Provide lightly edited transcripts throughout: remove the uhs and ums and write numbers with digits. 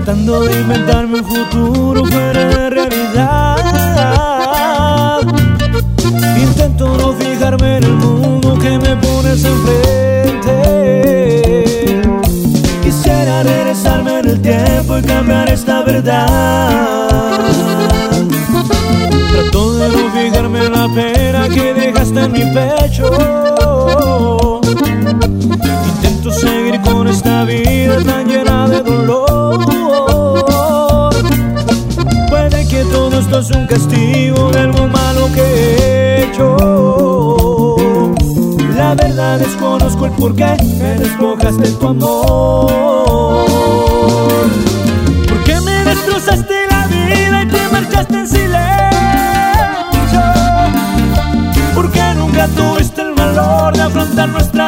tratando de inventarme un futuro fuera de realidad. Intento no fijarme en el mundo que me pones enfrente. Quisiera regresarme en el tiempo y cambiar esta verdad. Trato de no fijarme en la pena que dejaste en mi pecho. Intento seguir con esta vida tan llena de dolor. Puede que todo esto es un castigo de algo malo que he hecho. La verdad desconozco el porqué me despojaste tu amor. ¿Por qué me destrozaste la vida y te marchaste en silencio? ¿Por qué nunca tuviste el valor de afrontar nuestra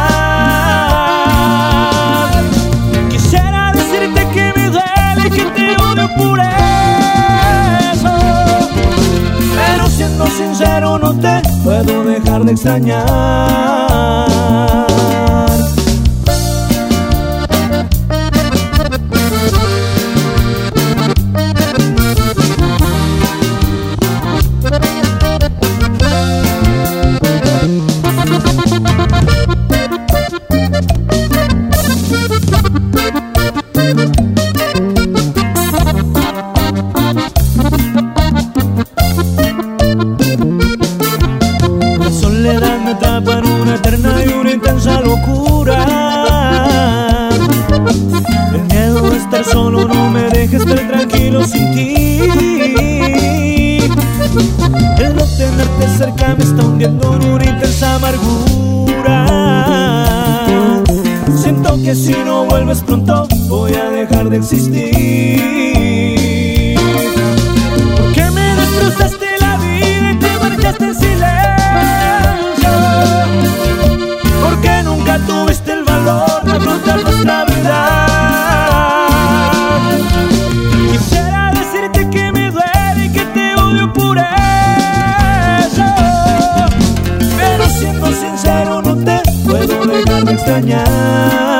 verdad? Quisiera decirte que me duele y que te odio por eso, pero siendo sincero no te puedo dejar de extrañar. La soledad me atrapa en una eterna y una intensa locura. El miedo de estar solo no me deja estar tranquilo sin ti. El no tenerte cerca me está hundiendo en una intensa amargura. Siento que si no vuelves pronto voy a dejar de existir. ¿Por qué me destrozaste la vida y te marchaste en silencio? ¿Por qué nunca tuviste el valor de afrontar nuestra verdad? Quisiera decirte que me duele y que te odio por eso, pero siendo sincero no te puedo dejar de extrañar.